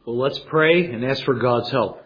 Well, let's pray and ask for God's help.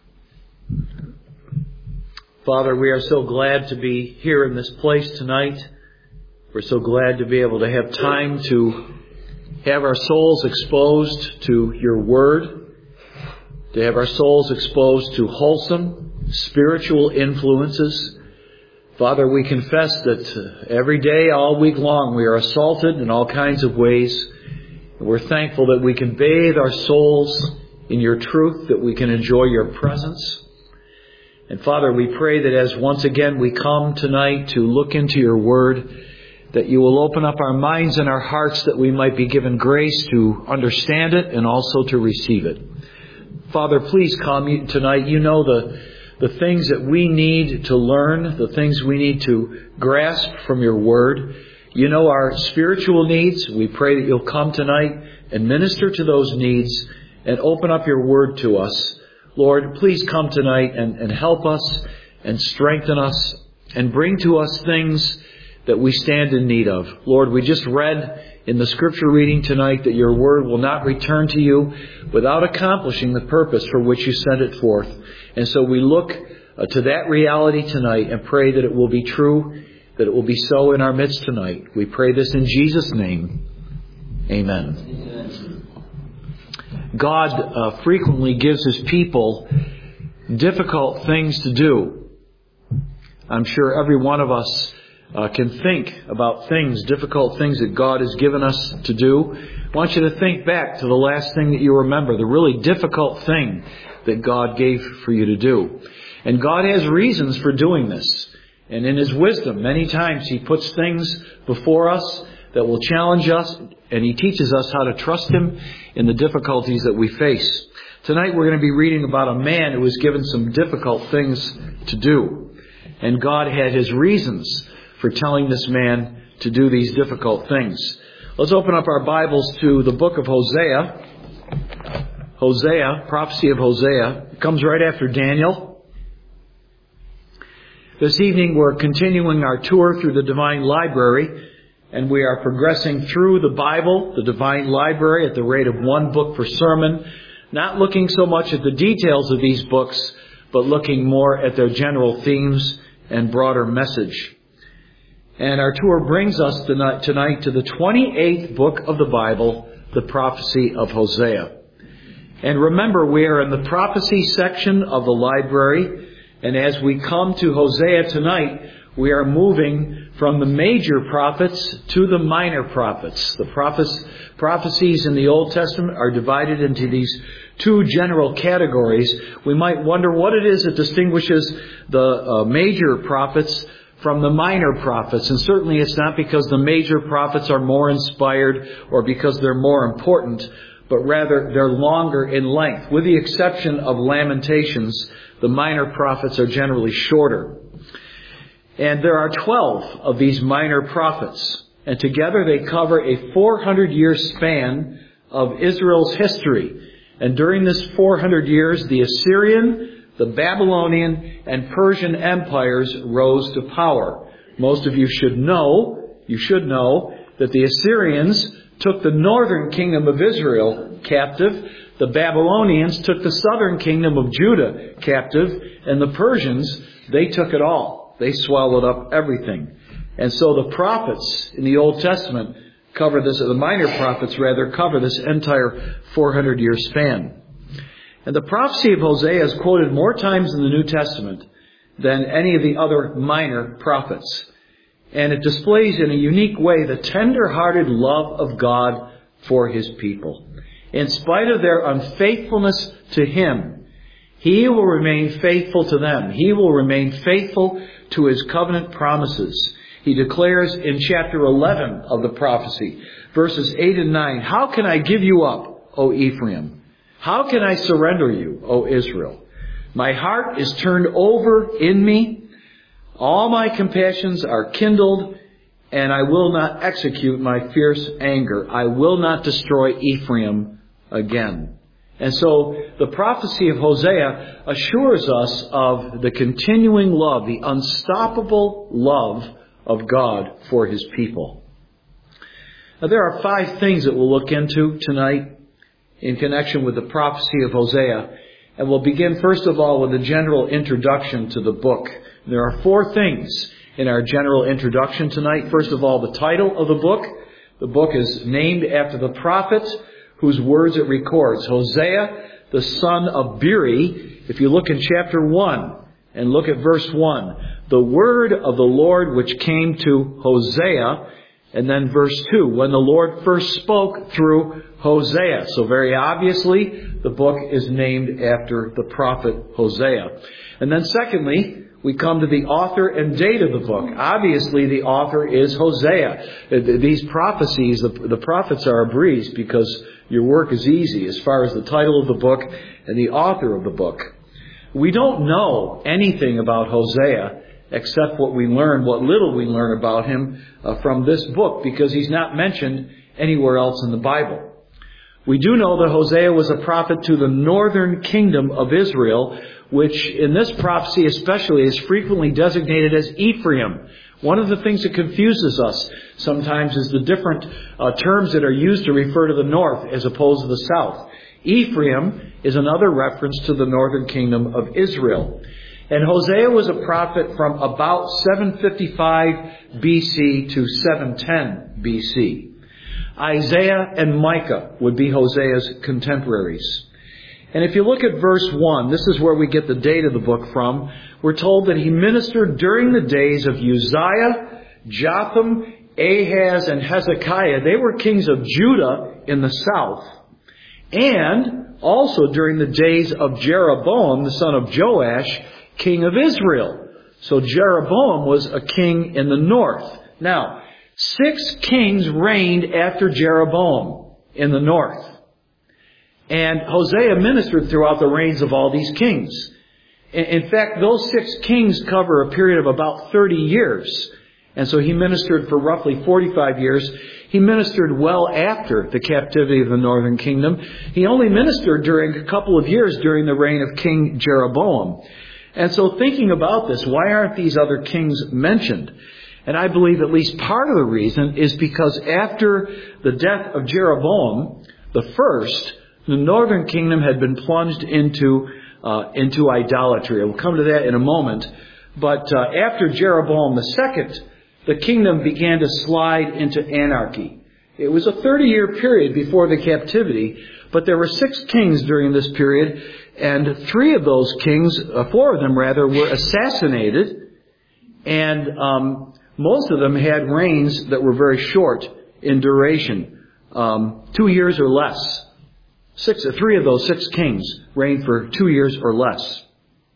Father, we are so glad to be here in this place tonight. We're so glad to be able to have time to have our souls exposed to your word, to have our souls exposed to wholesome spiritual influences. Father, we confess that every day, all week long, we are assaulted in all kinds of ways. We're thankful that we can bathe our souls in your truth, that we can enjoy your presence. And Father, we pray that as once again we come tonight to look into your word, that you will open up our minds and our hearts that we might be given grace to understand it and also to receive it. Father, please come tonight. You know the things that we need to learn, the things we need to grasp from your word. You know our spiritual needs. We pray that you'll come tonight and minister to those needs and open up your word to us. Lord, please come tonight and help us and strengthen us and bring to us things that we stand in need of. Lord, we just read in the scripture reading tonight that your word will not return to you without accomplishing the purpose for which you sent it forth. And so we look to that reality tonight and pray that it will be true, that it will be so in our midst tonight. We pray this in Jesus' name. Amen. God frequently gives his people difficult things to do. I'm sure every one of us can think about things, difficult things that God has given us to do. I want you to think back to the last thing that you remember, the really difficult thing that God gave for you to do. And God has reasons for doing this. And in his wisdom, many times he puts things before us that will challenge us, and he teaches us how to trust him in the difficulties that we face. Tonight we're going to be reading about a man who was given some difficult things to do. And God had his reasons for telling this man to do these difficult things. Let's open up our Bibles to the book of Hosea. Hosea, prophecy of Hosea. It comes right after Daniel. This evening we're continuing our tour through the Divine Library, and we are progressing through the Bible, the Divine Library, at the rate of one book per sermon, not looking so much at the details of these books, but looking more at their general themes and broader message. And our tour brings us tonight to the 28th book of the Bible, the prophecy of Hosea. And remember, we are in the prophecy section of the library. And as we come to Hosea tonight, we are moving from the major prophets to the minor prophets. The prophecies in the Old Testament are divided into these two general categories. We might wonder what it is that distinguishes the major prophets from the minor prophets. And certainly it's not because the major prophets are more inspired or because they're more important, but rather they're longer in length. With the exception of Lamentations, the minor prophets are generally shorter. And there are 12 of these minor prophets. And together they cover a 400-year span of Israel's history. And during this 400 years, the Assyrian, the Babylonian, and Persian empires rose to power. Most of you should know that the Assyrians took the northern kingdom of Israel captive. The Babylonians took the southern kingdom of Judah captive. And the Persians, they took it all. They swallowed up everything. And so the prophets in the Old Testament cover this, the minor prophets rather, cover this entire 400-year span. And the prophecy of Hosea is quoted more times in the New Testament than any of the other minor prophets. And it displays in a unique way the tender-hearted love of God for his people. In spite of their unfaithfulness to him, he will remain faithful to them. He will remain faithful to his covenant promises. He declares in chapter 11 of the prophecy, verses 8 and 9, "How can I give you up, O Ephraim? How can I surrender you, O Israel? My heart is turned over in me. All my compassions are kindled, and I will not execute my fierce anger. I will not destroy Ephraim again." And so the prophecy of Hosea assures us of the continuing love, the unstoppable love of God for his people. Now there are 5 things that we'll look into tonight. in connection with the prophecy of Hosea. And we'll begin first of all with a general introduction to the book. There are 4 things in our general introduction tonight. First of all, the title of the book. The book is named after the prophet whose words it records, Hosea, the son of Beeri. If you look in chapter 1 and look at verse 1, the word of the Lord which came to Hosea, and then verse 2, when the Lord first spoke through Hosea. So very obviously, the book is named after the prophet Hosea. And then secondly, we come to the author and date of the book. Obviously, the author is Hosea. These prophecies, the prophets are a breeze because your work is easy as far as the title of the book and the author of the book. We don't know anything about Hosea except what little we learn about him from this book, because he's not mentioned anywhere else in the Bible. We do know that Hosea was a prophet to the northern kingdom of Israel, which in this prophecy especially is frequently designated as Ephraim. One of the things that confuses us sometimes is the different terms that are used to refer to the north as opposed to the south. Ephraim is another reference to the northern kingdom of Israel. And Hosea was a prophet from about 755 BC to 710 BC. Isaiah and Micah would be Hosea's contemporaries. And if you look at verse 1, this is where we get the date of the book from. We're told that he ministered during the days of Uzziah, Jotham, Ahaz, and Hezekiah. They were kings of Judah in the south. And also during the days of Jeroboam, the son of Joash, king of Israel. So Jeroboam was a king in the north. Now, 6 kings reigned after Jeroboam in the north. And Hosea ministered throughout the reigns of all these kings. In fact, those 6 kings cover a period of about 30 years. And so he ministered for roughly 45 years. He ministered well after the captivity of the northern kingdom. He only ministered during a couple of years during the reign of King Jeroboam. And so thinking about this, why aren't these other kings mentioned? And I believe at least part of the reason is because after the death of Jeroboam the first, the northern kingdom had been plunged into idolatry. We'll come to that in a moment. But after Jeroboam the second, the kingdom began to slide into anarchy. It was a 30-year period before the captivity, but there were 6 kings during this period, and 3 of those kings, 4 of them rather, were assassinated, and most of them had reigns that were very short in duration, 2 years or less. 3 of those 6 kings reigned for 2 years or less.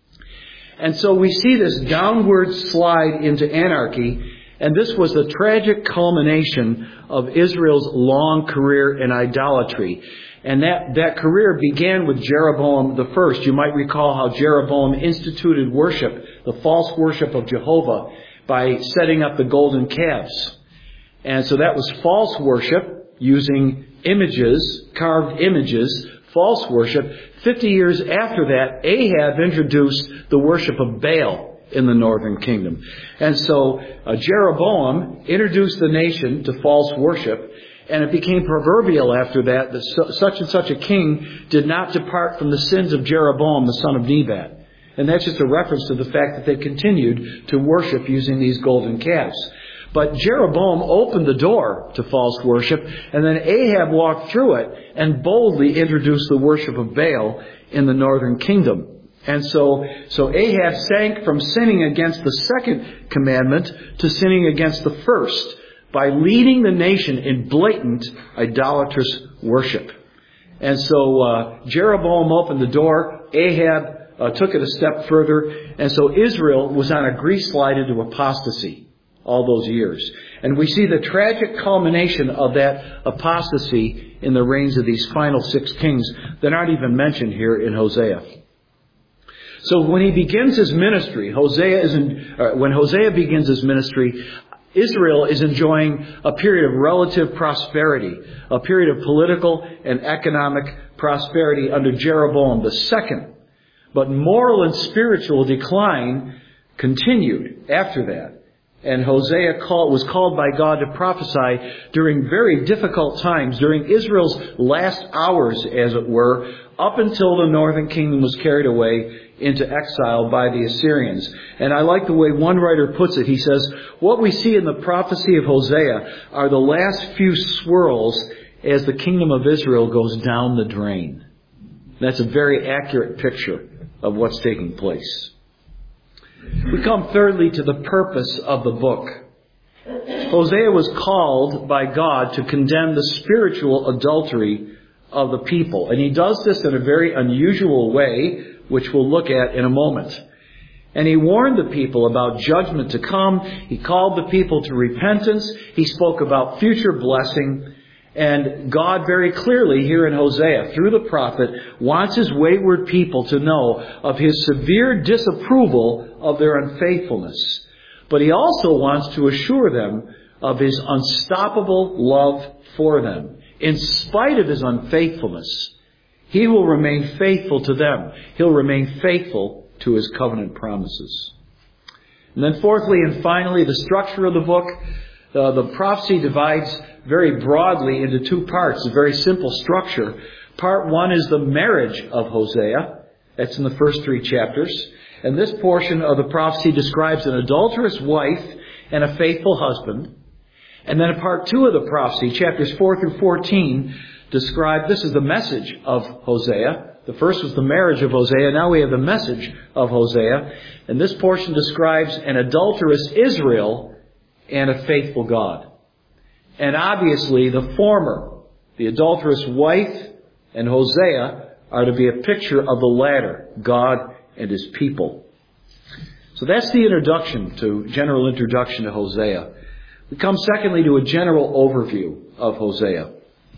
And so we see this downward slide into anarchy, and this was the tragic culmination of Israel's long career in idolatry. And that career began with Jeroboam the first. You might recall how Jeroboam instituted worship, the false worship of Jehovah, by setting up the golden calves. And so that was false worship using images, carved images, false worship. 50 years after that, Ahab introduced the worship of Baal in the northern kingdom. And so Jeroboam introduced the nation to false worship, and it became proverbial after that such and such a king did not depart from the sins of Jeroboam, the son of Nebat. And that's just a reference to the fact that they continued to worship using these golden calves. But Jeroboam opened the door to false worship, and then Ahab walked through it and boldly introduced the worship of Baal in the northern kingdom. And so Ahab sank from sinning against the second commandment to sinning against the first by leading the nation in blatant idolatrous worship. And so Jeroboam opened the door. Ahab took it a step further. And so Israel was on a grease slide into apostasy all those years. And we see the tragic culmination of that apostasy in the reigns of these final 6 kings that aren't even mentioned here in Hosea. So when he begins his ministry, when Hosea begins his ministry, Israel is enjoying a period of relative prosperity, a period of political and economic prosperity under Jeroboam the second. But moral and spiritual decline continued after that. And Hosea was called by God to prophesy during very difficult times, during Israel's last hours, as it were, up until the northern kingdom was carried away into exile by the Assyrians. And I like the way one writer puts it. He says, what we see in the prophecy of Hosea are the last few swirls as the kingdom of Israel goes down the drain. That's a very accurate picture of what's taking place. We come thirdly to the purpose of the book. Hosea was called by God to condemn the spiritual adultery of the people. And he does this in a very unusual way, which we'll look at in a moment. And he warned the people about judgment to come. He called the people to repentance. He spoke about future blessing. And God very clearly here in Hosea, through the prophet, wants his wayward people to know of his severe disapproval of their unfaithfulness. But he also wants to assure them of his unstoppable love for them. In spite of his unfaithfulness, he will remain faithful to them. He'll remain faithful to his covenant promises. And then fourthly and finally, the structure of the book. The prophecy divides very broadly into two parts, a very simple structure. Part one is the marriage of Hosea. That's in the first 3 chapters. And this portion of the prophecy describes an adulterous wife and a faithful husband. And then part 2 of the prophecy, chapters 4 through 14, describe, this is the message of Hosea. The first was the marriage of Hosea. Now we have the message of Hosea. And this portion describes an adulterous Israel and a faithful God. And obviously the former, the adulterous wife and Hosea, are to be a picture of the latter, God and his people. So that's the general introduction to Hosea. We come secondly to a general overview of Hosea.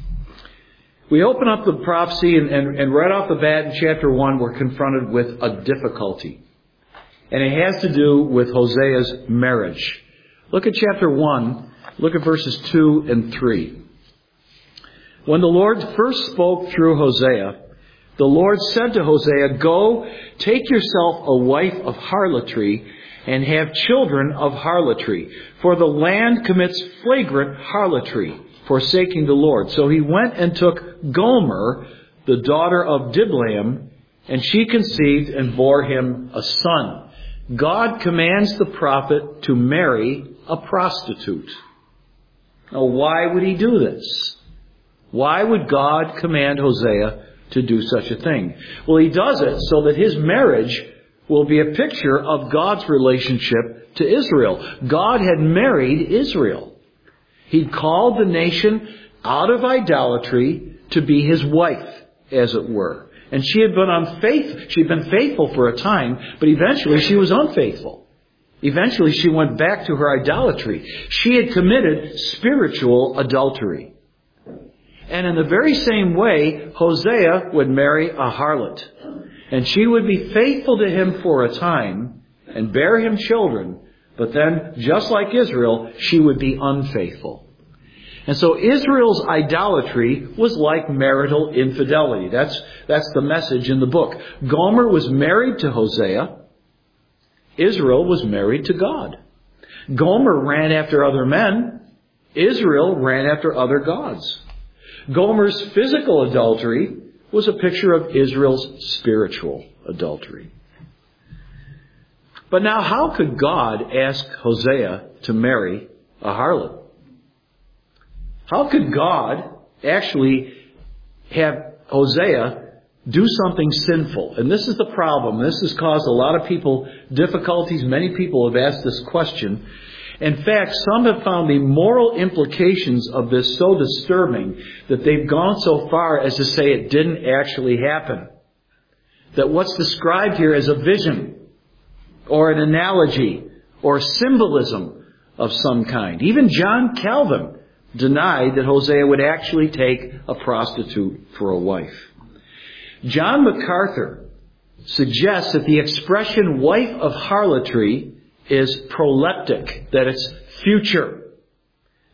We open up the prophecy and right off the bat in chapter 1 we're confronted with a difficulty. And it has to do with Hosea's marriage. Look at chapter 1. Look at verses 2 and 3. When the Lord first spoke through Hosea, the Lord said to Hosea, "Go, take yourself a wife of harlotry and have children of harlotry, for the land commits flagrant harlotry, forsaking the Lord." So he went and took Gomer, the daughter of Diblaim, and she conceived and bore him a son. God commands the prophet to marry a prostitute. Now, why would he do this? Why would God command Hosea to do such a thing? Well, he does it so that his marriage will be a picture of God's relationship to Israel. God had married Israel. He'd called the nation out of idolatry to be his wife, as it were. And she had been unfaithful. She'd been faithful for a time, but eventually she was unfaithful. Eventually she went back to her idolatry. She had committed spiritual adultery. And in the very same way, Hosea would marry a harlot. And she would be faithful to him for a time and bear him children. But then, just like Israel, she would be unfaithful. And so Israel's idolatry was like marital infidelity. That's the message in the book. Gomer was married to Hosea. Israel was married to God. Gomer ran after other men. Israel ran after other gods. Gomer's physical adultery was a picture of Israel's spiritual adultery. But now, how could God ask Hosea to marry a harlot? How could God actually have Hosea do something sinful? And this is the problem. This has caused a lot of people difficulties. Many people have asked this question. In fact, some have found the moral implications of this so disturbing that they've gone so far as to say it didn't actually happen. That what's described here is a vision or an analogy or symbolism of some kind. Even John Calvin denied that Hosea would actually take a prostitute for a wife. John MacArthur suggests that the expression wife of harlotry is proleptic, that it's future.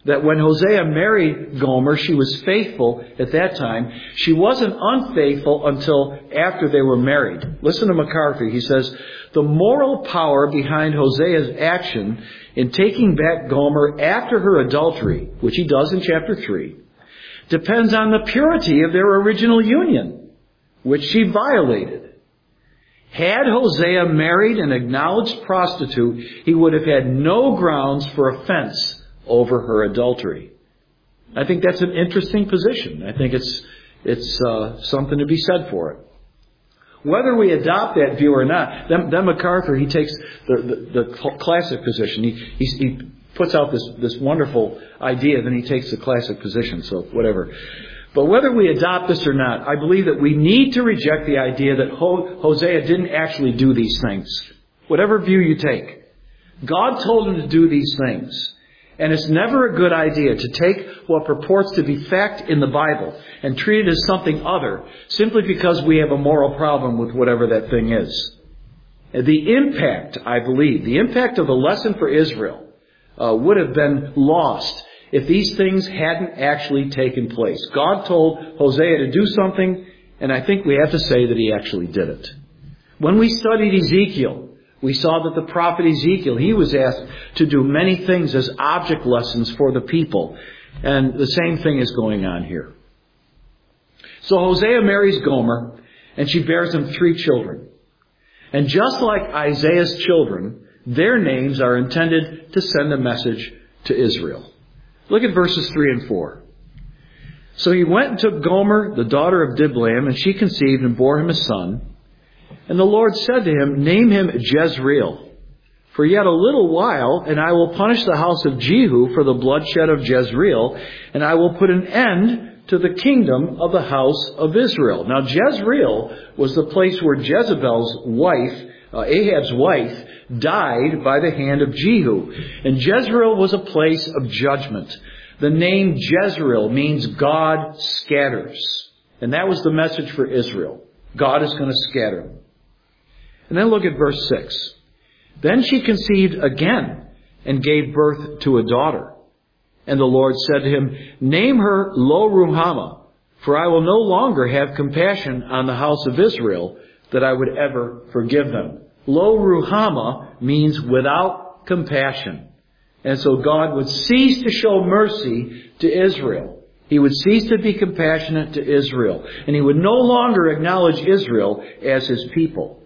that when Hosea married Gomer, she was faithful at that time. She wasn't unfaithful until after they were married. Listen to MacArthur. He says, the moral power behind Hosea's action in taking back Gomer after her adultery, which he does in chapter 3, depends on the purity of their original union, which she violated. Had Hosea married an acknowledged prostitute, he would have had no grounds for offense over her adultery. I think that's an interesting position. I think it's something to be said for it. Whether we adopt that view or not, then MacArthur, he takes the classic position. He puts out this wonderful idea, then he takes the classic position, so whatever. But whether we adopt this or not, I believe that we need to reject the idea that Hosea didn't actually do these things. Whatever view you take. God told him to do these things. And it's never a good idea to take what purports to be fact in the Bible and treat it as something other simply because we have a moral problem with whatever that thing is. The impact, I believe, the impact of the lesson for Israel would have been lost if these things hadn't actually taken place. God told Hosea to do something, and I think we have to say that he actually did it. When we studied Ezekiel, we saw that the prophet Ezekiel, he was asked to do many things as object lessons for the people. And the same thing is going on here. So Hosea marries Gomer, and she bears him 3 children. And just like Isaiah's children, their names are intended to send a message to Israel. Look at verses 3 and 4. So he went and took Gomer, the daughter of Diblaim, and she conceived and bore him a son. And the Lord said to him, name him Jezreel, for yet a little while, and I will punish the house of Jehu for the bloodshed of Jezreel, and I will put an end to the kingdom of the house of Israel. Now Jezreel was the place where Jezebel's wife, Ahab's wife, died by the hand of Jehu. And Jezreel was a place of judgment. The name Jezreel means God scatters. And that was the message for Israel. God is going to scatter them. And then look at verse 6. Then she conceived again and gave birth to a daughter. And the Lord said to him, name her Lo-Ruhamah, for I will no longer have compassion on the house of Israel, that I would ever forgive them. Lo-Ruhamah means without compassion. And so God would cease to show mercy to Israel. He would cease to be compassionate to Israel. And he would no longer acknowledge Israel as his people.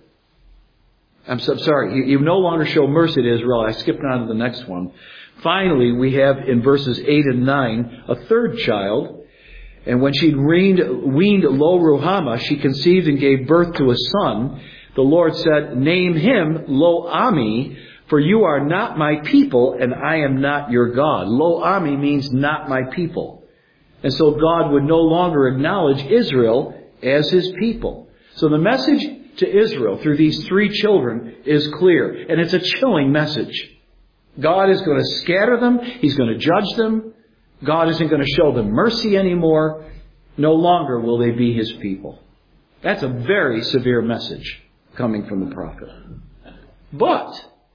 He would no longer show mercy to Israel. I skipped on to the next one. Finally, we have in verses 8 and 9 a third child. And when she'd weaned Lo-Ruhamah, she conceived and gave birth to a son. The Lord said, name him Lo-Ami, for you are not my people, and I am not your God. Lo-Ami means not my people. And so God would no longer acknowledge Israel as his people. So the message to Israel through these 3 children is clear. And it's a chilling message. God is going to scatter them. He's going to judge them. God isn't going to show them mercy anymore. No longer will they be his people. That's a very severe message coming from the prophet. But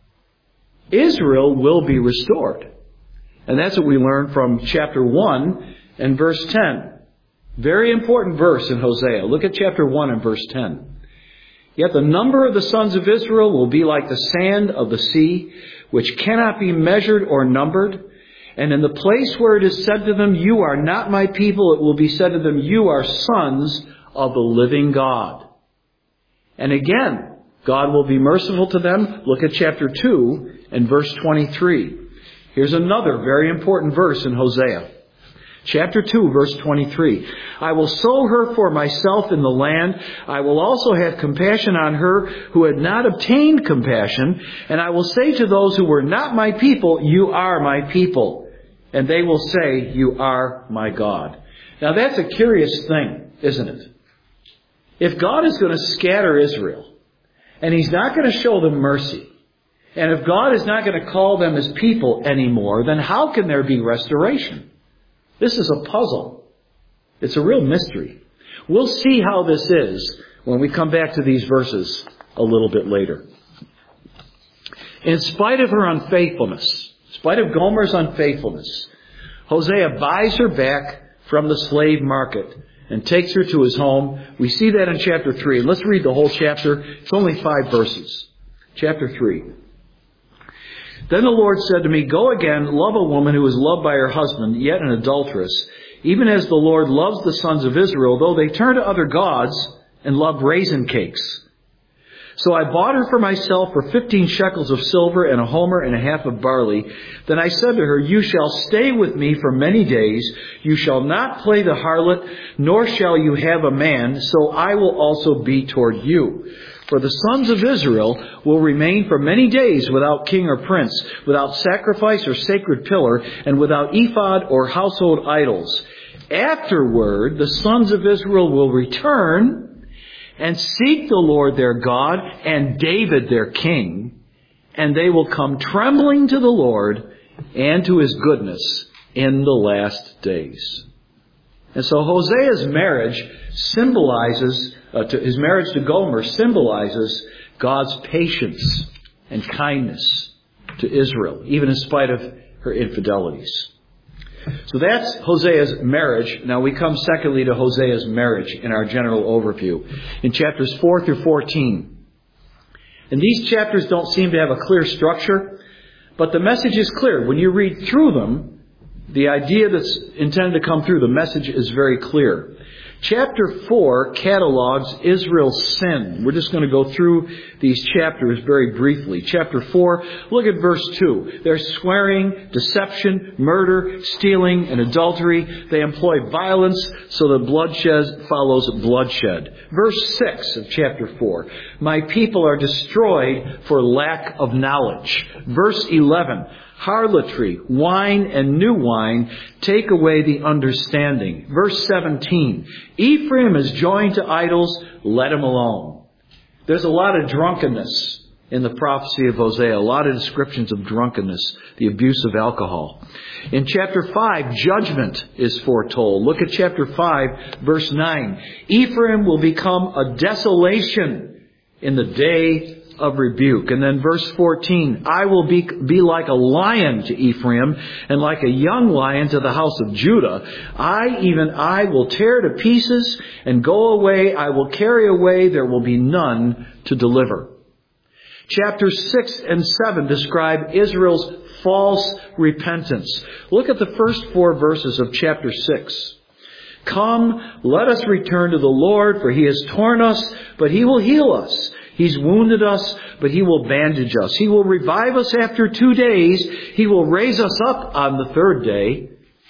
Israel will be restored. And that's what we learn from chapter 1 and verse 10. Very important verse in Hosea. Look at chapter 1 and verse 10. Yet the number of the sons of Israel will be like the sand of the sea, which cannot be measured or numbered. And in the place where it is said to them, you are not my people, it will be said to them, you are sons of the living God. And again, God will be merciful to them. Look at chapter 2 and verse 23. Here's another very important verse in Hosea. Chapter 2, verse 23. I will sow her for myself in the land. I will also have compassion on her who had not obtained compassion. And I will say to those who were not my people, you are my people. And they will say, you are my God. Now that's a curious thing, isn't it? If God is going to scatter Israel, and he's not going to show them mercy, and if God is not going to call them as people anymore, then how can there be restoration? This is a puzzle. It's a real mystery. We'll see how this is when we come back to these verses a little bit later. In spite of her unfaithfulness, in spite of Gomer's unfaithfulness, Hosea buys her back from the slave market and takes her to his home. We see that in chapter 3. And let's read the whole chapter. It's only 5 verses. Chapter 3. Then the Lord said to me, "Go again, love a woman who is loved by her husband, yet an adulteress, even as the Lord loves the sons of Israel, though they turn to other gods and love raisin cakes." So I bought her for myself for 15 shekels of silver and a homer and a half of barley. Then I said to her, "You shall stay with me for many days. You shall not play the harlot, nor shall you have a man, so I will also be toward you. For the sons of Israel will remain for many days without king or prince, without sacrifice or sacred pillar, and without ephod or household idols. Afterward, the sons of Israel will return and seek the Lord their God and David their king, and they will come trembling to the Lord and to his goodness in the last days." And so Hosea's marriage symbolizes, his marriage to Gomer symbolizes God's patience and kindness to Israel, even in spite of her infidelities. So that's Hosea's marriage. Now we come secondly to Hosea's marriage in our general overview in chapters 4 through 14. And these chapters don't seem to have a clear structure, but the message is clear. When you read through them, the idea that's intended to come through, the message is very clear. Chapter 4 catalogs Israel's sin. We're just going to go through these chapters very briefly. Chapter 4, look at verse 2. There's swearing, deception, murder, stealing, and adultery. They employ violence so that bloodshed follows bloodshed. Verse 6 of chapter 4. My people are destroyed for lack of knowledge. Verse 11. Harlotry, wine and new wine take away the understanding. Verse 17. Ephraim is joined to idols, let him alone. There's a lot of drunkenness in the prophecy of Hosea. A lot of descriptions of drunkenness, the abuse of alcohol. In chapter 5, judgment is foretold. Look at chapter 5, verse 9. Ephraim will become a desolation in the day of rebuke. And then verse 14, I will be like a lion to Ephraim and like a young lion to the house of Judah. I will tear to pieces and go away. I will carry away. There will be none to deliver. Chapters 6 and 7 describe Israel's false repentance. Look at the first 4 verses of chapter 6. Come, let us return to the Lord, for he has torn us, but he will heal us. He's wounded us, but he will bandage us. He will revive us after 2 days. He will raise us up on the 3rd day.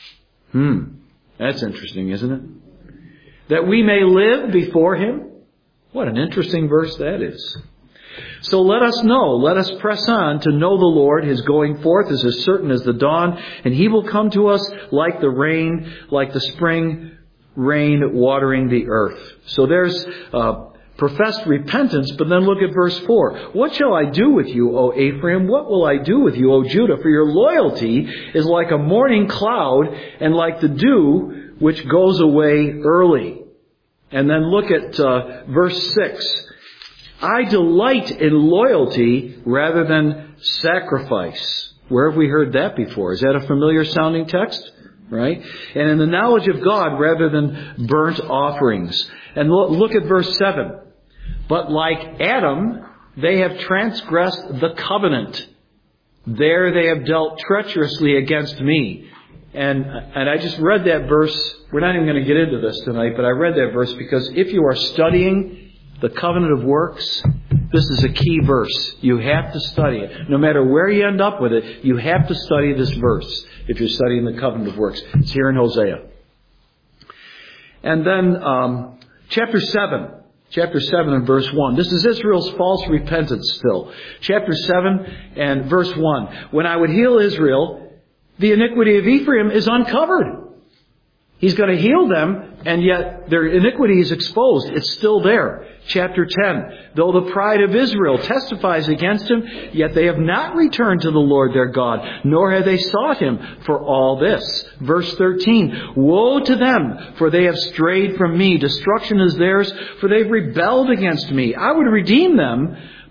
That's interesting, isn't it? That we may live before him. What an interesting verse that is. So let us know, let us press on to know the Lord. His going forth is as certain as the dawn, and he will come to us like the rain, like the spring rain watering the earth. So there's professed repentance, but then look at verse 4. What shall I do with you, O Ephraim? What will I do with you, O Judah? For your loyalty is like a morning cloud and like the dew which goes away early. And then look at verse 6. I delight in loyalty rather than sacrifice. Where have we heard that before? Is that a familiar sounding text? Right? And in the knowledge of God rather than burnt offerings. And look at verse 7. But like Adam, they have transgressed the covenant. There they have dealt treacherously against me. And I just read that verse. We're not even going to get into this tonight, but I read that verse because if you are studying the covenant of works, this is a key verse. You have to study it. No matter where you end up with it, you have to study this verse if you're studying the covenant of works. It's here in Hosea. And then chapter 7 and verse 1. This is Israel's false repentance still. Chapter 7 and verse 1. When I would heal Israel, the iniquity of Ephraim is uncovered. He's going to heal them, and yet their iniquity is exposed. It's still there. Chapter 10. Though the pride of Israel testifies against him, yet they have not returned to the Lord their God, nor have they sought him for all this. Verse 13. Woe to them, for they have strayed from me. Destruction is theirs, for they've rebelled against me. I would redeem them,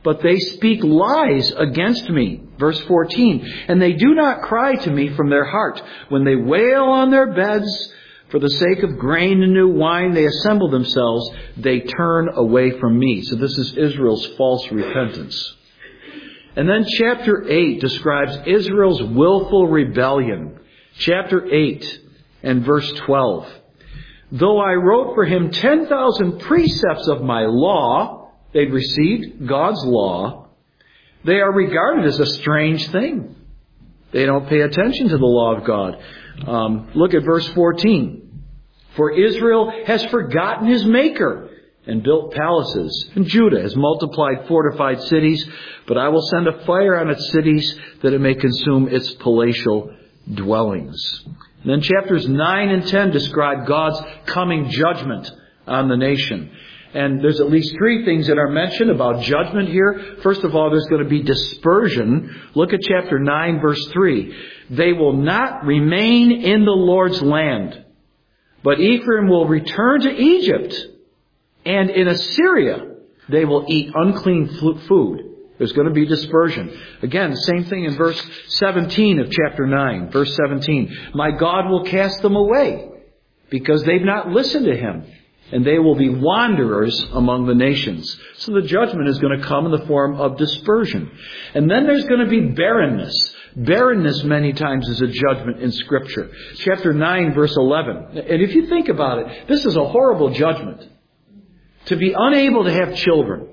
but they speak lies against me. Verse 14, and they do not cry to me from their heart. When they wail on their beds for the sake of grain and new wine, they assemble themselves. They turn away from me. So this is Israel's false repentance. And then chapter 8 describes Israel's willful rebellion. Chapter 8 and verse 12. Though I wrote for him 10,000 precepts of my law, they'd received God's law, they are regarded as a strange thing. They don't pay attention to the law of God. Look at verse 14. For Israel has forgotten his Maker and built palaces, and Judah has multiplied fortified cities, but I will send a fire on its cities that it may consume its palatial dwellings. And then chapters 9 and 10 describe God's coming judgment on the nation. And there's at least 3 things that are mentioned about judgment here. First of all, there's going to be dispersion. Look at chapter 9, verse 3. They will not remain in the Lord's land, but Ephraim will return to Egypt, and in Assyria they will eat unclean food. There's going to be dispersion. Again, same thing in verse 17 of chapter 9. Verse 17. My God will cast them away because they've not listened to him, and they will be wanderers among the nations. So the judgment is going to come in the form of dispersion. And then there's going to be barrenness. Barrenness many times is a judgment in Scripture. Chapter 9, verse 11. And if you think about it, this is a horrible judgment. To be unable to have children.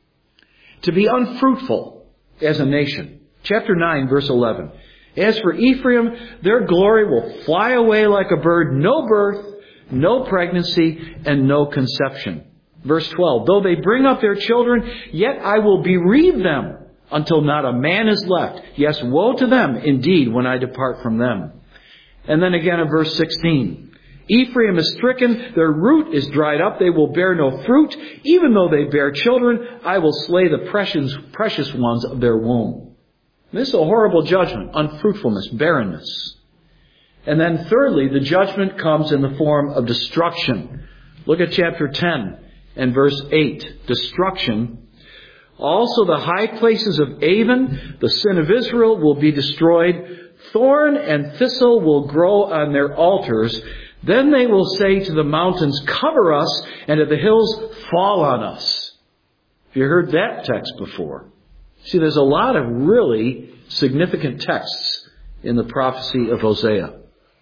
To be unfruitful as a nation. Chapter 9, verse 11. As for Ephraim, their glory will fly away like a bird. No birth, no pregnancy, and no conception. Verse 12. Though they bring up their children, yet I will bereave them until not a man is left. Yes, woe to them indeed when I depart from them. And then again in verse 16. Ephraim is stricken, their root is dried up, they will bear no fruit. Even though they bear children, I will slay the precious ones of their womb. This is a horrible judgment, unfruitfulness, barrenness. And then thirdly, the judgment comes in the form of destruction. Look at chapter 10 and verse 8. Destruction. Also the high places of Avon, the sin of Israel, will be destroyed. Thorn and thistle will grow on their altars. Then they will say to the mountains, cover us, and to the hills, fall on us. Have you heard that text before? See, there's a lot of really significant texts in the prophecy of Hosea.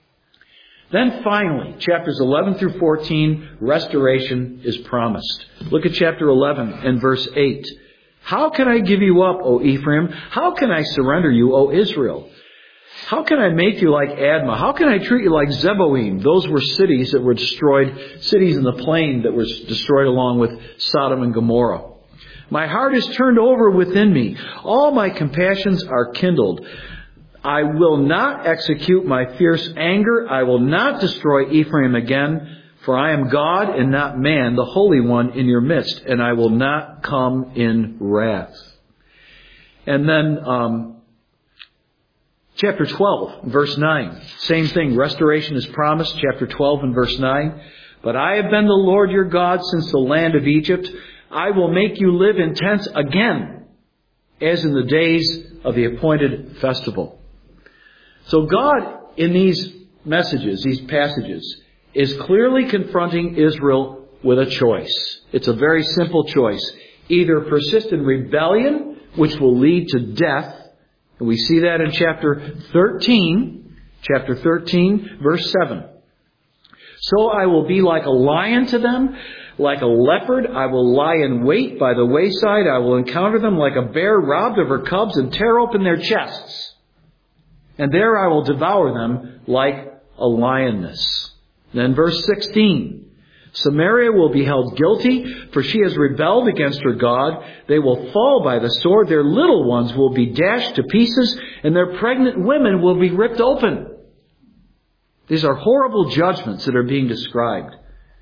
Then finally, chapters 11 through 14, restoration is promised. Look at chapter 11 and verse 8. How can I give you up, O Ephraim? How can I surrender you, O Israel? How can I make you like Admah? How can I treat you like Zeboim? Those were cities that were destroyed, cities in the plain that were destroyed along with Sodom and Gomorrah. My heart is turned over within me. All my compassions are kindled. I will not execute my fierce anger. I will not destroy Ephraim again, for I am God and not man, the Holy One in your midst, and I will not come in wrath. And then, chapter 12, verse 9. Same thing. Restoration is promised. Chapter 12 and verse 9. But I have been the Lord your God since the land of Egypt. I will make you live in tents again, as in the days of the appointed festival. So God, in these messages, these passages, is clearly confronting Israel with a choice. It's a very simple choice. Either persist in rebellion, which will lead to death. And we see that in chapter 13, verse 7. So I will be like a lion to them, like a leopard. I will lie in wait by the wayside. I will encounter them like a bear robbed of her cubs and tear open their chests. And there I will devour them like a lioness. Then verse 16. Samaria will be held guilty, for she has rebelled against her God. They will fall by the sword. Their little ones will be dashed to pieces, and their pregnant women will be ripped open. These are horrible judgments that are being described.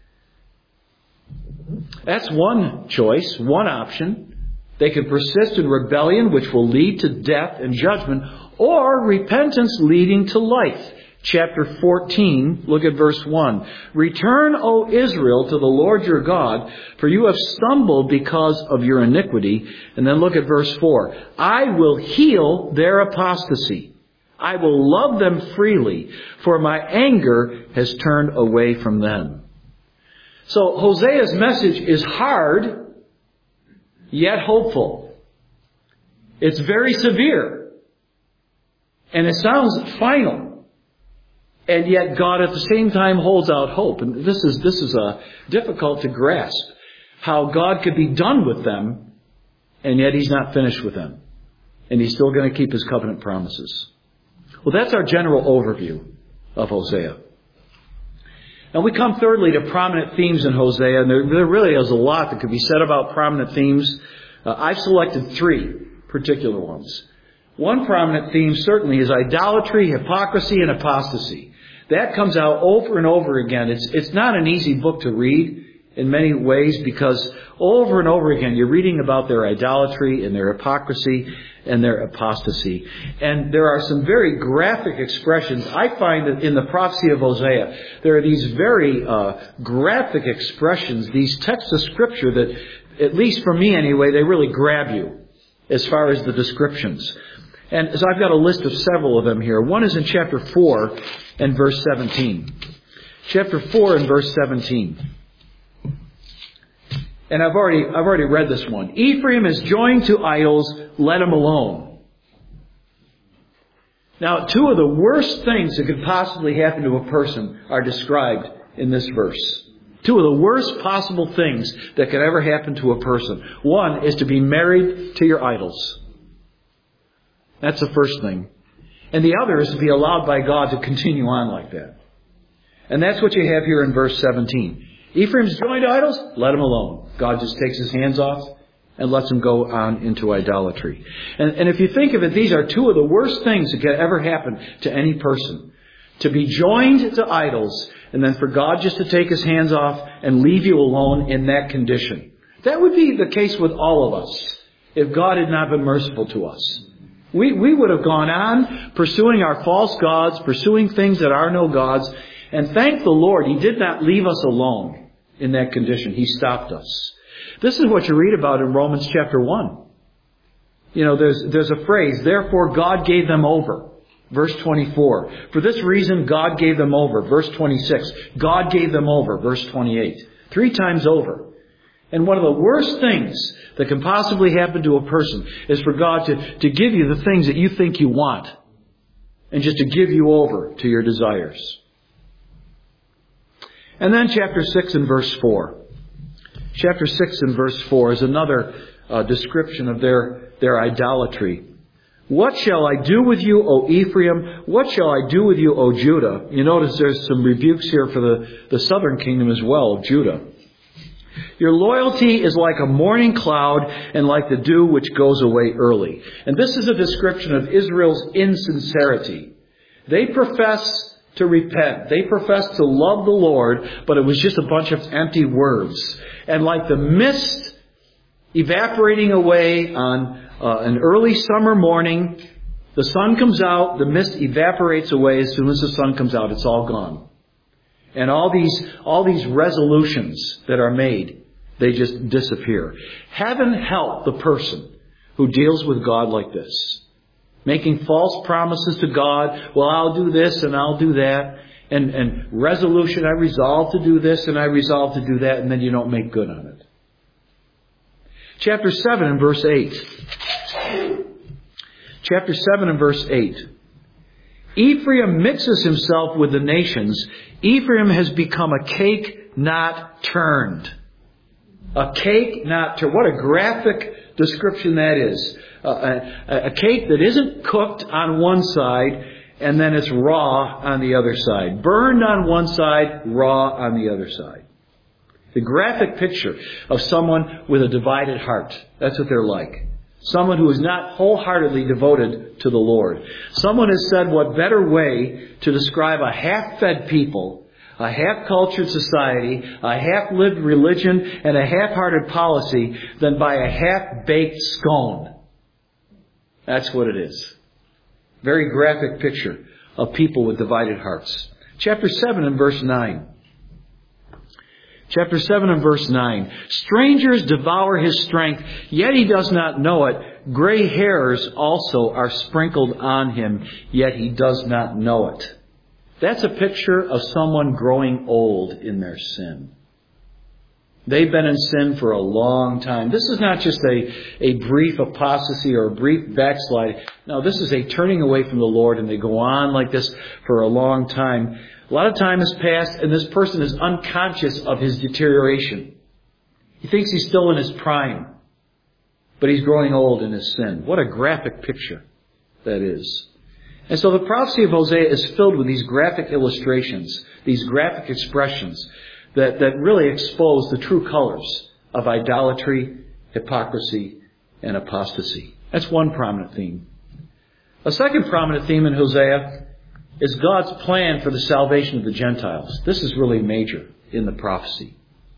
That's one choice, one option. They can persist in rebellion, which will lead to death and judgment, or repentance leading to life. chapter 14, look at verse 1. Return, O Israel, to the Lord your God, for you have stumbled because of your iniquity. And then look at verse 4. I will heal their apostasy. I will love them freely, for my anger has turned away from them. So Hosea's message is hard, yet hopeful. It's very severe. And it sounds final. And yet God at the same time holds out hope. And this is difficult to grasp. How God could be done with them, and yet He's not finished with them. And He's still going to keep His covenant promises. Well, that's our general overview of Hosea. And we come thirdly to prominent themes in Hosea. And there really is a lot that could be said about prominent themes. I've selected 3 particular ones. One prominent theme certainly is idolatry, hypocrisy, and apostasy. That comes out over and over again. It's not an easy book to read in many ways because over and over again you're reading about their idolatry and their hypocrisy and their apostasy. And there are some very graphic expressions. I find that in the prophecy of Hosea, there are these very graphic expressions, these texts of Scripture that, at least for me anyway, they really grab you as far as the descriptions. And so I've got a list of several of them here. One is in chapter 4 and verse 17. Chapter 4 and verse 17. And I've already read this one. Ephraim is joined to idols, let him alone. Now, 2 of the worst things that could possibly happen to a person are described in this verse. 2 of the worst possible things that could ever happen to a person. One is to be married to your idols. That's the first thing. And the other is to be allowed by God to continue on like that. And that's what you have here in verse 17. Ephraim's joined to idols, let him alone. God just takes His hands off and lets him go on into idolatry. And if you think of it, these are 2 of the worst things that could ever happen to any person. To be joined to idols, and then for God just to take His hands off and leave you alone in that condition. That would be the case with all of us if God had not been merciful to us. We would have gone on pursuing our false gods, pursuing things that are no gods. And thank the Lord, He did not leave us alone in that condition. He stopped us. This is what you read about in Romans chapter 1. You know, there's a phrase, therefore God gave them over. Verse 24. For this reason God gave them over. Verse 26. God gave them over. Verse 28. 3 times over. And one of the worst things that can possibly happen to a person is for God to give you the things that you think you want. And just to give you over to your desires. And then chapter 6 and verse 4. Chapter 6 and verse 4 is another description of their idolatry. What shall I do with you, O Ephraim? What shall I do with you, O Judah? You notice there's some rebukes here for the southern kingdom as well, of Judah. Your loyalty is like a morning cloud and like the dew which goes away early. And this is a description of Israel's insincerity. They profess to repent. They profess to love the Lord, but it was just a bunch of empty words. And like the mist evaporating away on an early summer morning, the sun comes out, the mist evaporates away. As soon as the sun comes out, it's all gone. And all these resolutions that are made, they just disappear. Heaven help the person who deals with God like this. Making false promises to God. Well, I'll do this and I'll do that. And resolution, I resolve to do this and I resolve to do that. And then you don't make good on it. Chapter 7 and verse 8. Chapter 7 and verse 8. Ephraim mixes himself with the nations. Ephraim has become a cake not turned. A cake not turned. What a graphic description that is. A cake that isn't cooked on one side and then it's raw on the other side. Burned on one side, raw on the other side. The graphic picture of someone with a divided heart. That's what they're like. Someone who is not wholeheartedly devoted to the Lord. Someone has said, what better way to describe a half-fed people, a half-cultured society, a half-lived religion, and a half-hearted policy than by a half-baked scone. That's what it is. Very graphic picture of people with divided hearts. Chapter 7 and verse 9. Chapter 7 and verse 9. Strangers devour his strength, yet he does not know it. Gray hairs also are sprinkled on him, yet he does not know it. That's a picture of someone growing old in their sin. They've been in sin for a long time. This is not just a brief apostasy or a brief backslide. No, this is a turning away from the Lord, and they go on like this for a long time. A lot of time has passed, and this person is unconscious of his deterioration. He thinks he's still in his prime, but he's growing old in his sin. What a graphic picture that is. And so the prophecy of Hosea is filled with these graphic illustrations, these graphic expressions that really expose the true colors of idolatry, hypocrisy, and apostasy. That's one prominent theme. A second prominent theme in Hosea is God's plan for the salvation of the Gentiles. This is really major in the prophecy.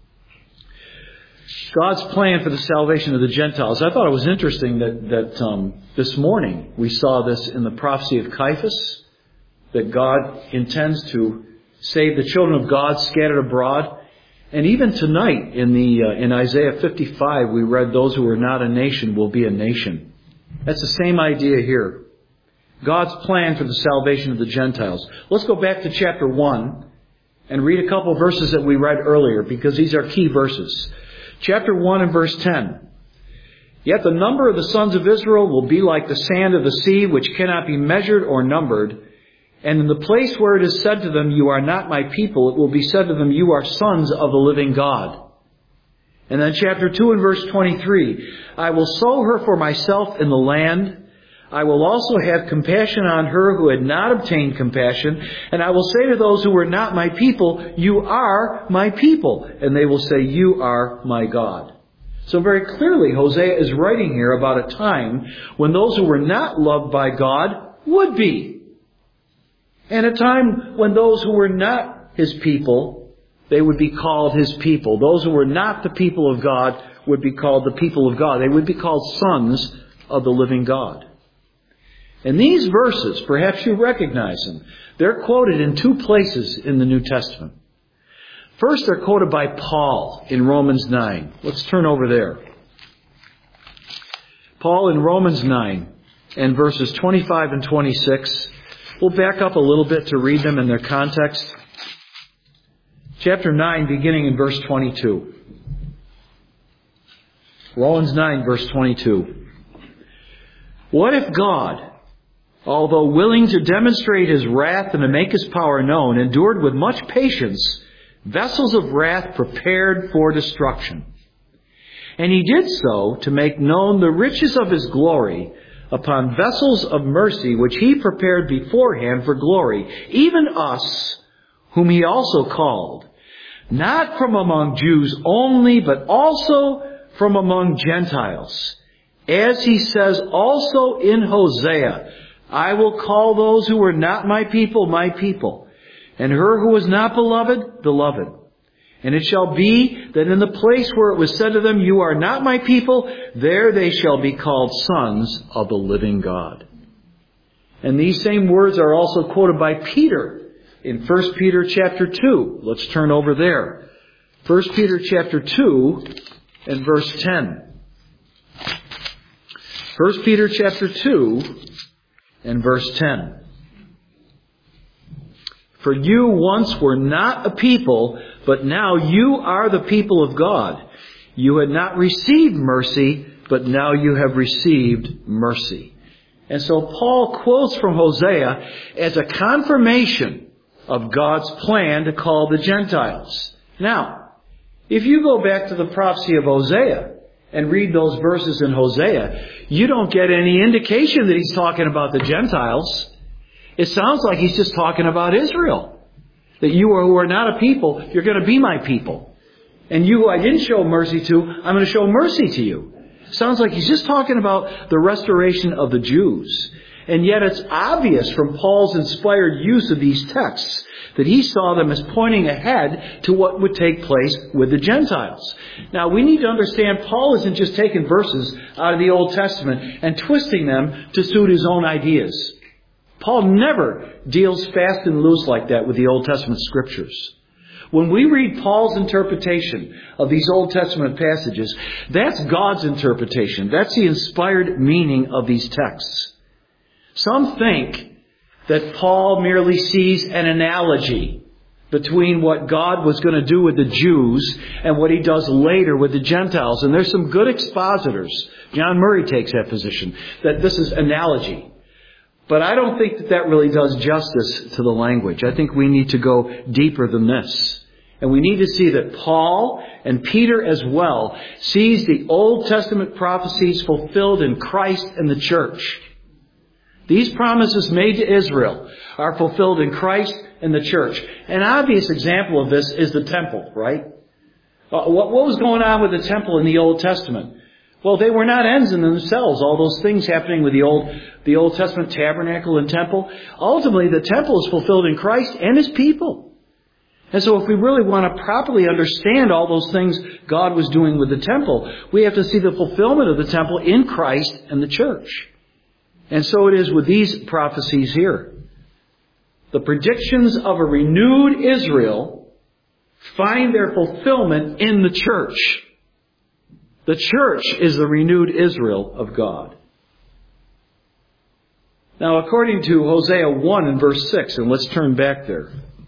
God's plan for the salvation of the Gentiles. I thought it was interesting that this morning we saw this in the prophecy of Caiaphas, that God intends to save the children of God scattered abroad. And even tonight in Isaiah 55, we read those who are not a nation will be a nation. That's the same idea here. God's plan for the salvation of the Gentiles. Let's go back to chapter 1 and read a couple of verses that we read earlier, because these are key verses. Chapter 1 and verse 10. Yet the number of the sons of Israel will be like the sand of the sea, which cannot be measured or numbered. And in the place where it is said to them, you are not my people, it will be said to them, you are sons of the living God. And then chapter 2 and verse 23. I will sow her for myself in the land. I will also have compassion on her who had not obtained compassion. And I will say to those who were not my people, you are my people. And they will say, you are my God. So very clearly, Hosea is writing here about a time when those who were not loved by God would be. And a time when those who were not his people, they would be called his people. Those who were not the people of God would be called the people of God. They would be called sons of the living God. And these verses, perhaps you recognize them, they're quoted in two places in the New Testament. First, they're quoted by Paul in Romans 9. Let's turn over there. Paul in Romans 9 and verses 25 and 26. We'll back up a little bit to read them in their context. Chapter 9, beginning in verse 22. Romans 9, verse 22. What if God, although willing to demonstrate his wrath and to make his power known, endured with much patience vessels of wrath prepared for destruction? And he did so to make known the riches of his glory upon vessels of mercy, which he prepared beforehand for glory, even us, whom he also called, not from among Jews only, but also from among Gentiles. As he says also in Hosea, I will call those who were not my people, and her who was not beloved, beloved. And it shall be that in the place where it was said to them, you are not my people, there they shall be called sons of the living God. And these same words are also quoted by Peter in 1 Peter chapter 2. Let's turn over there. 1 Peter chapter 2 and verse 10. 1 Peter chapter 2 and verse 10. For you once were not a people, but now you are the people of God. You had not received mercy, but now you have received mercy. And so Paul quotes from Hosea as a confirmation of God's plan to call the Gentiles. Now, if you go back to the prophecy of Hosea and read those verses in Hosea, you don't get any indication that he's talking about the Gentiles. It sounds like he's just talking about Israel. That you who are not a people, you're going to be my people. And you who I didn't show mercy to, I'm going to show mercy to you. Sounds like he's just talking about the restoration of the Jews. And yet it's obvious from Paul's inspired use of these texts that he saw them as pointing ahead to what would take place with the Gentiles. Now we need to understand Paul isn't just taking verses out of the Old Testament and twisting them to suit his own ideas. Paul never deals fast and loose like that with the Old Testament Scriptures. When we read Paul's interpretation of these Old Testament passages, that's God's interpretation. That's the inspired meaning of these texts. Some think that Paul merely sees an analogy between what God was going to do with the Jews and what he does later with the Gentiles. And there's some good expositors. John Murray takes that position, that this is analogy. But I don't think that really does justice to the language. I think we need to go deeper than this. And we need to see that Paul and Peter as well sees the Old Testament prophecies fulfilled in Christ and the church. These promises made to Israel are fulfilled in Christ and the church. An obvious example of this is the temple, right? What was going on with the temple in the Old Testament? Well, they were not ends in themselves, all those things happening with the Old Testament tabernacle and temple. Ultimately, the temple is fulfilled in Christ and His people. And so if we really want to properly understand all those things God was doing with the temple, we have to see the fulfillment of the temple in Christ and the church. And so it is with these prophecies here. The predictions of a renewed Israel find their fulfillment in the church. The church is the renewed Israel of God. Now, according to Hosea 1 and verse 6, and let's turn back there.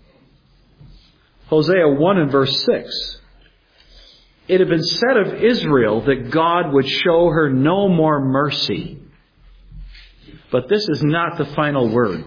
Hosea 1 and verse 6. It had been said of Israel that God would show her no more mercy. But this is not the final word.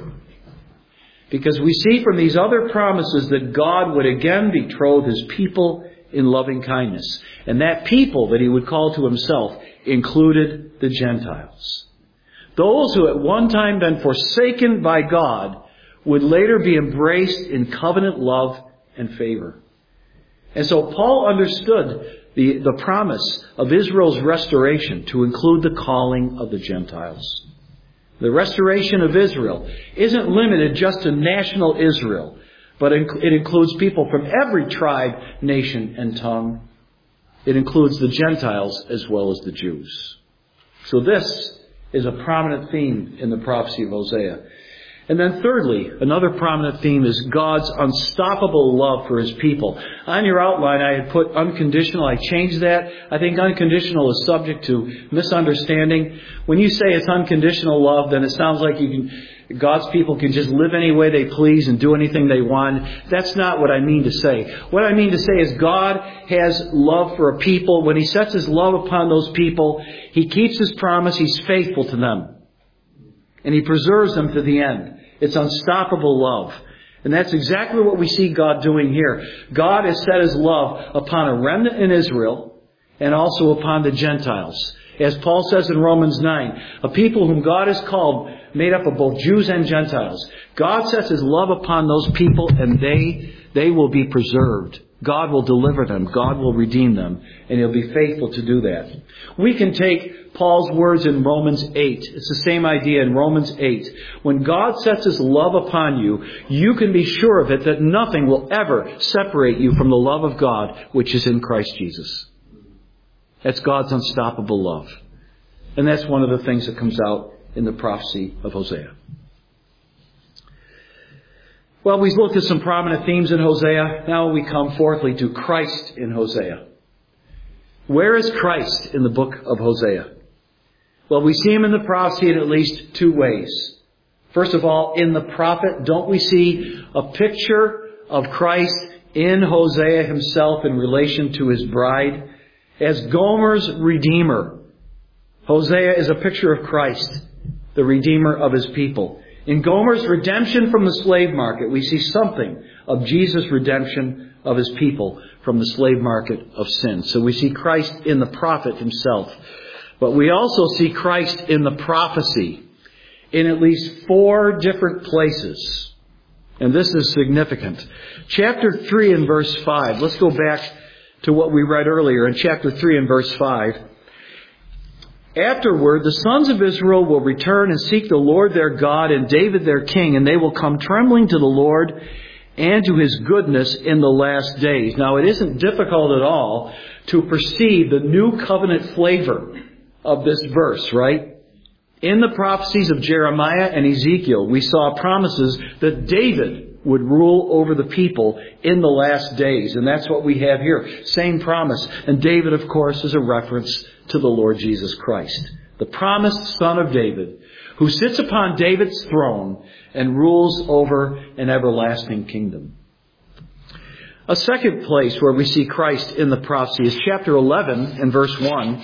Because we see from these other promises that God would again betroth His people in loving kindness. And that people that He would call to Himself included the Gentiles. Those who at one time been forsaken by God would later be embraced in covenant love and favor. And so Paul understood the promise of Israel's restoration to include the calling of the Gentiles. The restoration of Israel isn't limited just to national Israel, but it includes people from every tribe, nation, and tongue. It includes the Gentiles as well as the Jews. So this is a prominent theme in the prophecy of Hosea. And then thirdly, another prominent theme is God's unstoppable love for His people. On your outline, I had put unconditional. I changed that. I think unconditional is subject to misunderstanding. When you say it's unconditional love, then it sounds like God's people can just live any way they please and do anything they want. That's not what I mean to say. What I mean to say is God has love for a people. When He sets His love upon those people, He keeps His promise. He's faithful to them. And He preserves them to the end. It's unstoppable love. And that's exactly what we see God doing here. God has set His love upon a remnant in Israel and also upon the Gentiles. As Paul says in Romans 9, a people whom God has called, made up of both Jews and Gentiles. God sets His love upon those people and they will be preserved. God will deliver them. God will redeem them. And He'll be faithful to do that. We can take Paul's words in Romans 8. It's the same idea in Romans 8. When God sets His love upon you, you can be sure of it that nothing will ever separate you from the love of God, which is in Christ Jesus. That's God's unstoppable love. And that's one of the things that comes out in the prophecy of Hosea. Well, we've looked at some prominent themes in Hosea. Now we come fourthly to Christ in Hosea. Where is Christ in the book of Hosea? Well, we see Him in the prophecy in at least two ways. First of all, in the prophet, don't we see a picture of Christ in Hosea himself in relation to his bride? As Gomer's Redeemer, Hosea is a picture of Christ, the Redeemer of His people. In Gomer's redemption from the slave market, we see something of Jesus' redemption of His people from the slave market of sin. So we see Christ in the prophet himself. But we also see Christ in the prophecy in at least 4 different places. And this is significant. Chapter 3 and verse 5. Let's go back to what we read earlier in chapter 3 and verse 5. Afterward, the sons of Israel will return and seek the Lord their God and David their king, and they will come trembling to the Lord and to His goodness in the last days. Now, it isn't difficult at all to perceive the new covenant flavor of this verse, right? In the prophecies of Jeremiah and Ezekiel, we saw promises that David would rule over the people in the last days. And that's what we have here. Same promise. And David, of course, is a reference to the Lord Jesus Christ, the promised son of David, who sits upon David's throne and rules over an everlasting kingdom. A second place where we see Christ in the prophecy is chapter 11 and verse 1.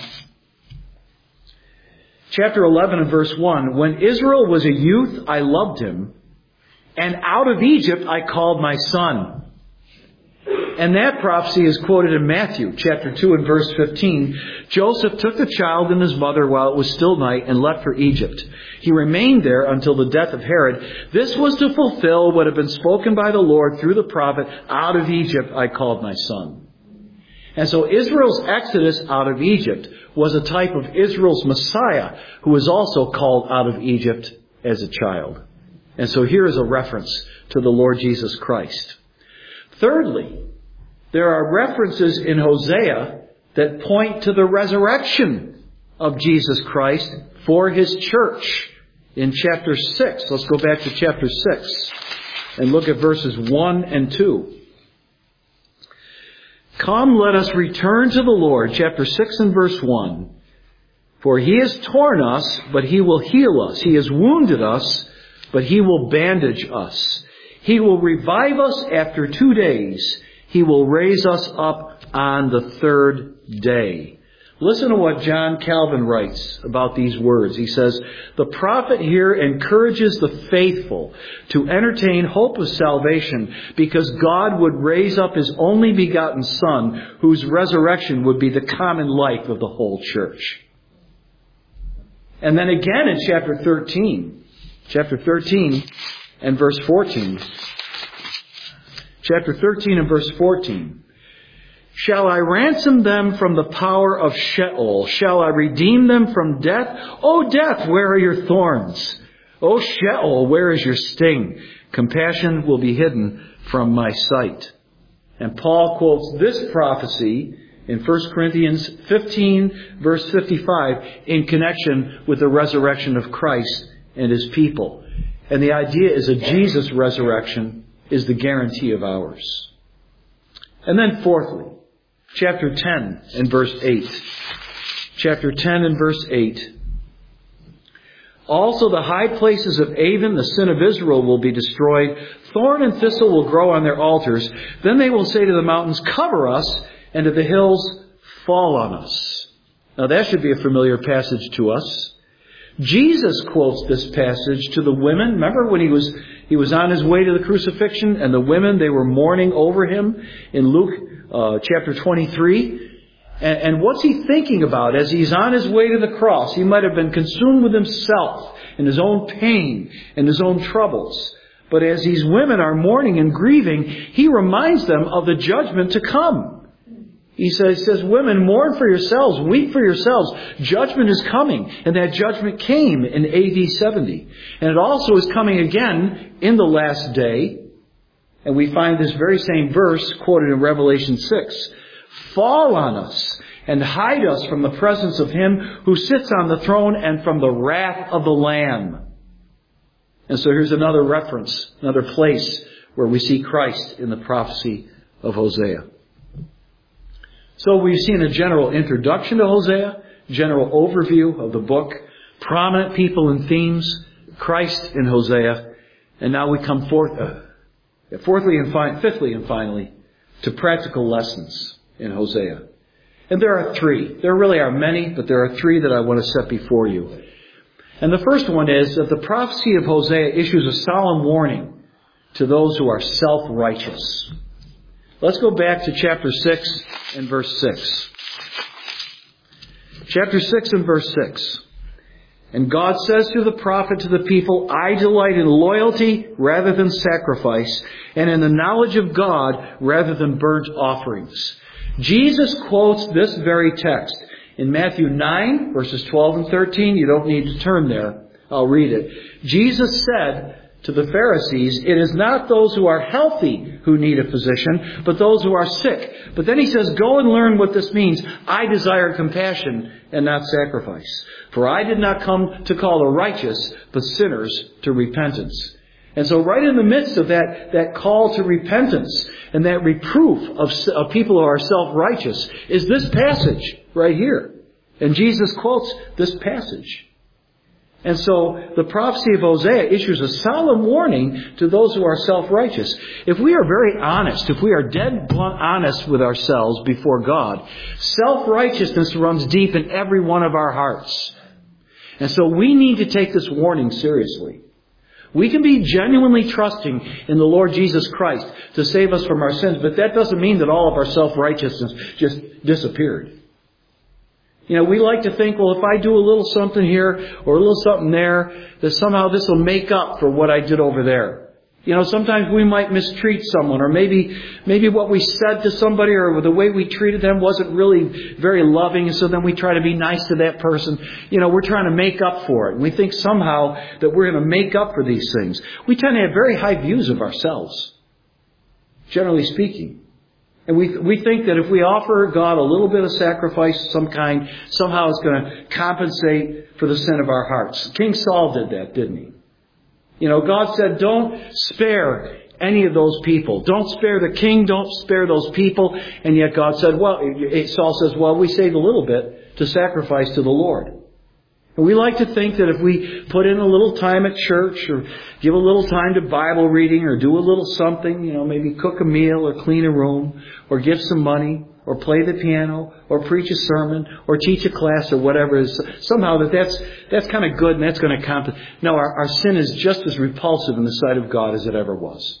Chapter 11 and verse 1, when Israel was a youth, I loved him, and out of Egypt I called my son. And that prophecy is quoted in Matthew chapter 2 and verse 15. Joseph took the child and his mother while it was still night and left for Egypt. He remained there until the death of Herod. This was to fulfill what had been spoken by the Lord through the prophet, out of Egypt I called my son. And so Israel's exodus out of Egypt was a type of Israel's Messiah, who was also called out of Egypt as a child. And so here is a reference to the Lord Jesus Christ. Thirdly, there are references in Hosea that point to the resurrection of Jesus Christ for His church in chapter 6. Let's go back to chapter 6 and look at verses 1 and 2. Come, let us return to the Lord, chapter 6 and verse 1. For He has torn us, but He will heal us. He has wounded us, but He will bandage us. He will revive us after 2 days. He will raise us up on the third day. Listen to what John Calvin writes about these words. He says, the prophet here encourages the faithful to entertain hope of salvation because God would raise up His only begotten Son, whose resurrection would be the common life of the whole church. And then again in chapter 13 and verse 14. Chapter 13 and verse 14. Shall I ransom them from the power of Sheol? Shall I redeem them from death? O death, where are your thorns? O Sheol, where is your sting? Compassion will be hidden from my sight. And Paul quotes this prophecy in 1 Corinthians 15, verse 55, in connection with the resurrection of Christ and His people. And the idea is that Jesus' resurrection is the guarantee of ours. And then fourthly, chapter 10 and verse 8. Chapter 10 and verse 8. Also the high places of Avon, the sin of Israel, will be destroyed. Thorn and thistle will grow on their altars. Then they will say to the mountains, cover us, and to the hills, fall on us. Now that should be a familiar passage to us. Jesus quotes this passage to the women. Remember when he was on his way to the crucifixion, and the women, they were mourning over him in Luke chapter 23. And what's he thinking about as he's on his way to the cross? He might have been consumed with himself and his own pain and his own troubles. But as these women are mourning and grieving, he reminds them of the judgment to come. He says, women, mourn for yourselves, weep for yourselves. Judgment is coming. And that judgment came in AD 70. And it also is coming again in the last day. And we find this very same verse quoted in Revelation 6. Fall on us and hide us from the presence of Him who sits on the throne and from the wrath of the Lamb. And so here's another reference, another place where we see Christ in the prophecy of Hosea. So we've seen a general introduction to Hosea, general overview of the book, prominent people and themes, Christ in Hosea, and now we come fifthly and finally, to practical lessons in Hosea. And there are three. There really are many, but there are three that I want to set before you. And the first one is that the prophecy of Hosea issues a solemn warning to those who are self-righteous. Let's go back to chapter 6 and verse 6. Chapter 6 and verse 6. And God says to the prophet to the people, I delight in loyalty rather than sacrifice, and in the knowledge of God rather than burnt offerings. Jesus quotes this very text in Matthew 9, verses 12 and 13. You don't need to turn there. I'll read it. Jesus said to the Pharisees, it is not those who are healthy who need a physician, but those who are sick. But then he says, go and learn what this means. I desire compassion and not sacrifice. For I did not come to call the righteous, but sinners to repentance. And so right in the midst of that call to repentance and that reproof of people who are self-righteous is this passage right here. And Jesus quotes this passage. And so the prophecy of Hosea issues a solemn warning to those who are self-righteous. If we are very honest, if we are dead blunt honest with ourselves before God, self-righteousness runs deep in every one of our hearts. And so we need to take this warning seriously. We can be genuinely trusting in the Lord Jesus Christ to save us from our sins, but that doesn't mean that all of our self-righteousness just disappeared. You know, we like to think, well, if I do a little something here or a little something there, that somehow this will make up for what I did over there. You know, sometimes we might mistreat someone, or maybe what we said to somebody or the way we treated them wasn't really very loving, and so then we try to be nice to that person. You know, we're trying to make up for it. And we think somehow that we're going to make up for these things. We tend to have very high views of ourselves, generally speaking. And we think that if we offer God a little bit of sacrifice of some kind, somehow it's going to compensate for the sin of our hearts. King Saul did that, didn't he? You know, God said, don't spare any of those people. Don't spare the king. Don't spare those people. And yet God said, Saul says, we saved a little bit to sacrifice to the Lord. And we like to think that if we put in a little time at church or give a little time to Bible reading or do a little something, you know, maybe cook a meal or clean a room or give some money or play the piano or preach a sermon or teach a class or whatever, is somehow that's kind of good and that's going to compensate. No, our sin is just as repulsive in the sight of God as it ever was.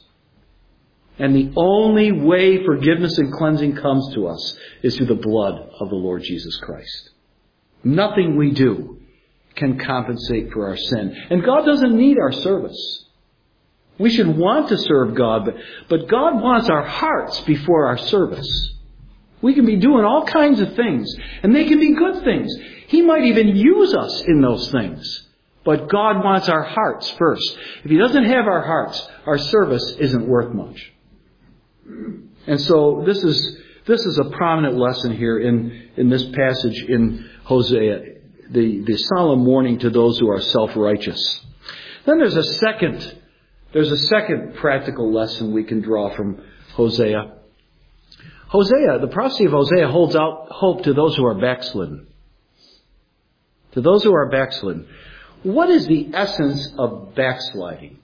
And the only way forgiveness and cleansing comes to us is through the blood of the Lord Jesus Christ. Nothing we do can compensate for our sin. And God doesn't need our service. We should want to serve God, but God wants our hearts before our service. We can be doing all kinds of things, and they can be good things. He might even use us in those things. But God wants our hearts first. If He doesn't have our hearts, our service isn't worth much. And so this is a prominent lesson here in this passage in Hosea. The solemn warning to those who are self-righteous. Then there's a second practical lesson we can draw from Hosea. The prophecy of Hosea holds out hope to those who are backslidden. To those who are backslidden. What is the essence of backsliding?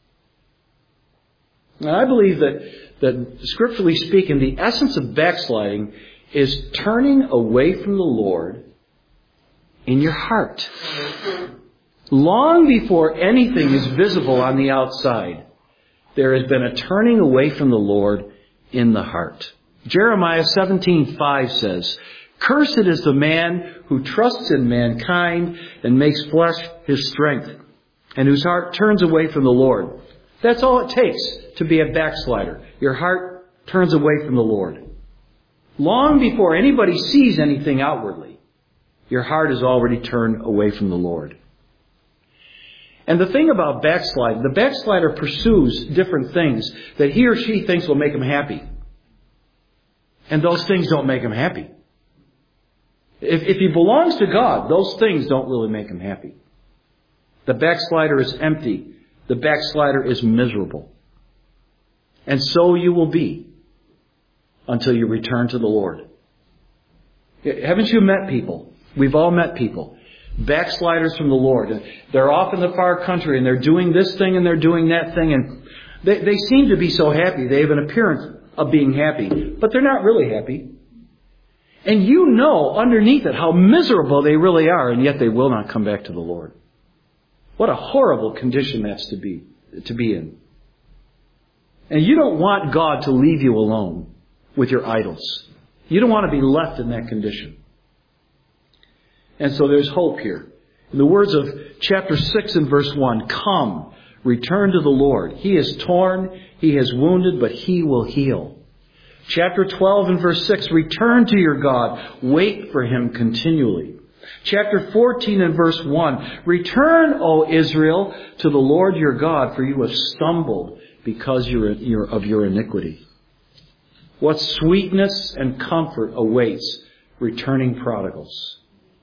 Now, I believe that scripturally speaking, the essence of backsliding is turning away from the Lord in your heart. Long before anything is visible on the outside, there has been a turning away from the Lord in the heart. Jeremiah 17:5 says, "Cursed is the man who trusts in mankind and makes flesh his strength, and whose heart turns away from the Lord." That's all it takes to be a backslider. Your heart turns away from the Lord. Long before anybody sees anything outwardly, your heart is already turned away from the Lord. And the thing about backsliding, the backslider pursues different things that he or she thinks will make him happy. And those things don't make him happy. If he belongs to God, those things don't really make him happy. The backslider is empty. The backslider is miserable. And so you will be until you return to the Lord. Haven't you met people? We've all met people. Backsliders from the Lord. And they're off in the far country and they're doing this thing and they're doing that thing. And they seem to be so happy. They have an appearance of being happy. But they're not really happy. And you know underneath it how miserable they really are. And yet they will not come back to the Lord. What a horrible condition that's to be in. And you don't want God to leave you alone with your idols. You don't want to be left in that condition. And so there's hope here. In the words of chapter 6 and verse 1, "Come, return to the Lord. He is torn, He is wounded, but He will heal." Chapter 12 and verse 6, "Return to your God. Wait for Him continually." Chapter 14 and verse 1. Return, O Israel, to the Lord your God, for you have stumbled because of your iniquity. What sweetness and comfort awaits returning prodigals.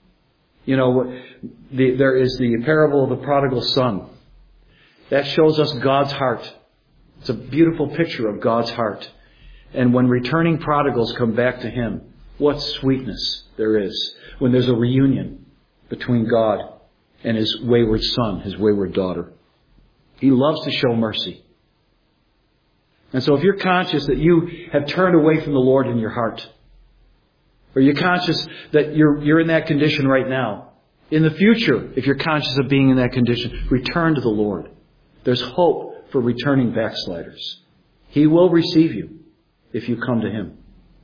There is the parable of the prodigal son. That shows us God's heart. It's a beautiful picture of God's heart. And when returning prodigals come back to Him, what sweetness there is when there's a reunion between God and His wayward son, His wayward daughter. He loves to show mercy. And so if you're conscious that you have turned away from the Lord in your heart, or you're conscious that you're in that condition right now, in the future, if you're conscious of being in that condition, return to the Lord. There's hope for returning backsliders. He will receive you if you come to Him.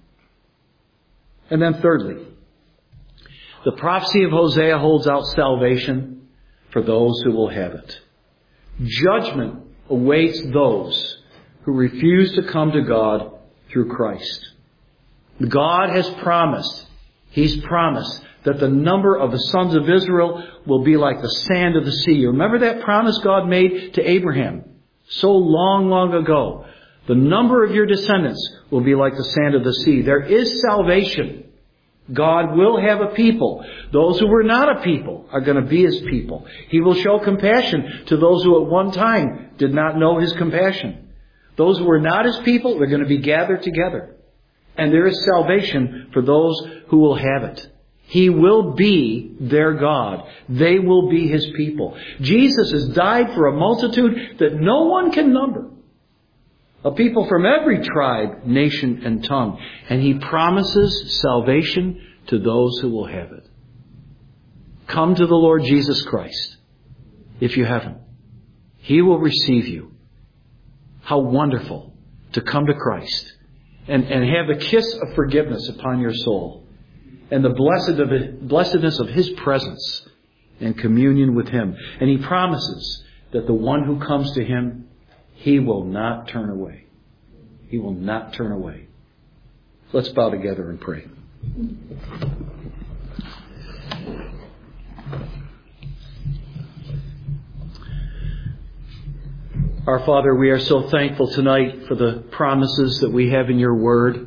And then thirdly, the prophecy of Hosea holds out salvation for those who will have it. Judgment awaits those who refuse to come to God through Christ. God has promised, He's promised that the number of the sons of Israel will be like the sand of the sea. You remember that promise God made to Abraham so long, long ago? The number of your descendants will be like the sand of the sea. There is salvation. God will have a people. Those who were not a people are going to be His people. He will show compassion to those who at one time did not know His compassion. Those who were not His people, they're going to be gathered together. And there is salvation for those who will have it. He will be their God. They will be His people. Jesus has died for a multitude that no one can number. A people from every tribe, nation, and tongue. And He promises salvation to those who will have it. Come to the Lord Jesus Christ if you haven't. He will receive you. How wonderful to come to Christ and have the kiss of forgiveness upon your soul and the blessedness of His presence and communion with Him. And He promises that the one who comes to Him, He will not turn away. He will not turn away. Let's bow together and pray. Our Father, we are so thankful tonight for the promises that we have in your word,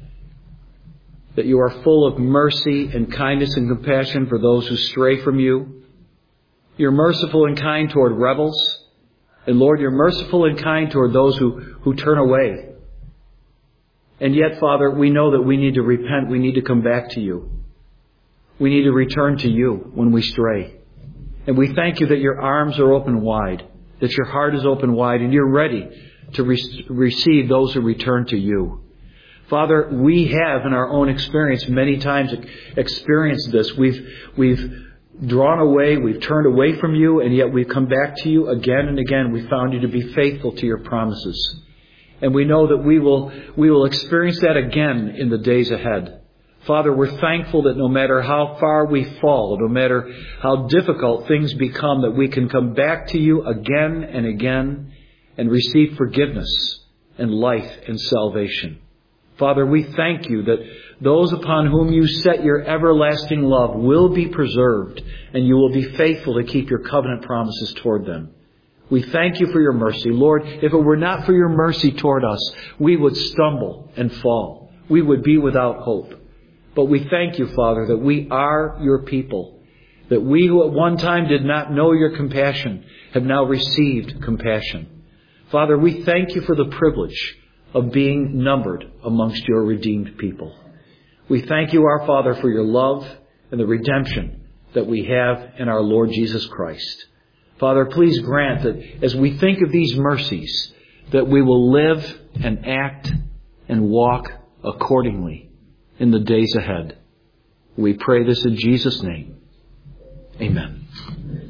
that you are full of mercy and kindness and compassion for those who stray from you. You're merciful and kind toward rebels. And Lord, you're merciful and kind toward those who turn away. And yet, Father, we know that we need to repent. We need to come back to you. We need to return to you when we stray. And we thank you that your arms are open wide, that your heart is open wide, and you're ready to receive those who return to you. Father, we have in our own experience many times experienced this. We've drawn away, we've turned away from you, and yet we've come back to you again and again. We found you to be faithful to your promises. And we know that we will experience that again in the days ahead. Father, we're thankful that no matter how far we fall, no matter how difficult things become, that we can come back to you again and again and receive forgiveness and life and salvation. Father, we thank you that those upon whom you set your everlasting love will be preserved, and you will be faithful to keep your covenant promises toward them. We thank you for your mercy. Lord, if it were not for your mercy toward us, we would stumble and fall. We would be without hope. But we thank you, Father, that we are your people, that we who at one time did not know your compassion have now received compassion. Father, we thank you for the privilege of being numbered amongst your redeemed people. We thank you, our Father, for your love and the redemption that we have in our Lord Jesus Christ. Father, please grant that as we think of these mercies, that we will live and act and walk accordingly in the days ahead. We pray this in Jesus' name. Amen.